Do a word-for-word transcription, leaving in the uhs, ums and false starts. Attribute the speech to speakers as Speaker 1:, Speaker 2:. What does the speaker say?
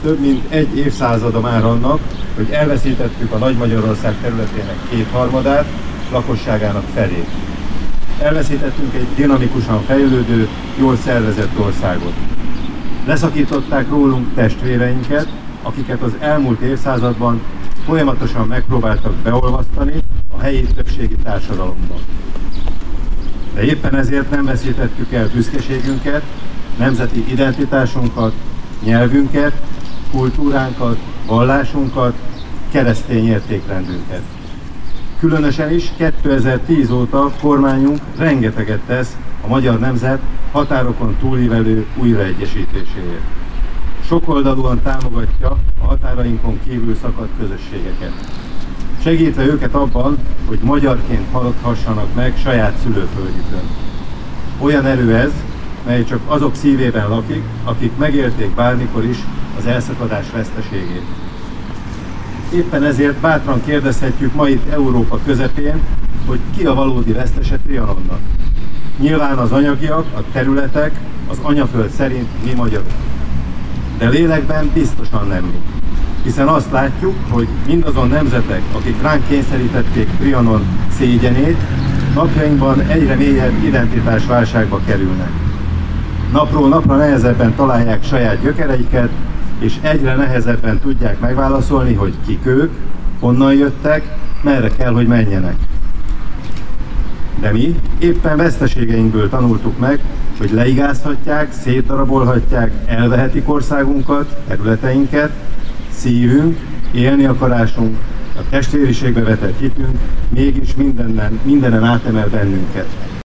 Speaker 1: több mint egy évszázada már annak, hogy elveszítettük a Nagy Magyarország területének kétharmadát, lakosságának felét. Elveszítettünk egy dinamikusan fejlődő, jól szervezett országot. Leszakították rólunk testvéreinket, akiket az elmúlt évszázadban folyamatosan megpróbáltak beolvasztani a helyi többségi társadalomba. De éppen ezért nem veszítettük el büszkeségünket, nemzeti identitásunkat, nyelvünket, kultúránkat, vallásunkat, keresztény értékrendünket. Különösen is kétezer-tíz óta kormányunk rengeteget tesz a magyar nemzet határokon túlívelő újraegyesítéséért. Sokoldalúan támogatja a határainkon kívül szakadt közösségeket, segítve őket abban, hogy magyarként haladhassanak meg saját szülőföldjükön. Olyan erő ez, mely csak azok szívében lakik, akik megélték bármikor is az elszakadás veszteségét. Éppen ezért bátran kérdezhetjük ma itt Európa közepén, hogy ki a valódi vesztese Trianonnak. Nyilván az anyagiak, a területek, az anyaföld szerint mi magyarok. De lélekben biztosan nem mi. Hiszen azt látjuk, hogy mindazon nemzetek, akik ránk kényszerítették Trianon szégyenét, napjainkban egyre mélyebb identitásválságba kerülnek. Napról napra nehezebben találják saját gyökereiket, és egyre nehezebben tudják megválaszolni, hogy kik ők, honnan jöttek, merre kell, hogy menjenek. De mi éppen veszteségeinkből tanultuk meg, hogy leigázhatják, szétdarabolhatják, elvehetik országunkat, területeinket, szívünk, élni akarásunk, a testvériségbe vetett hitünk mégis mindenen, mindenen átemel bennünket.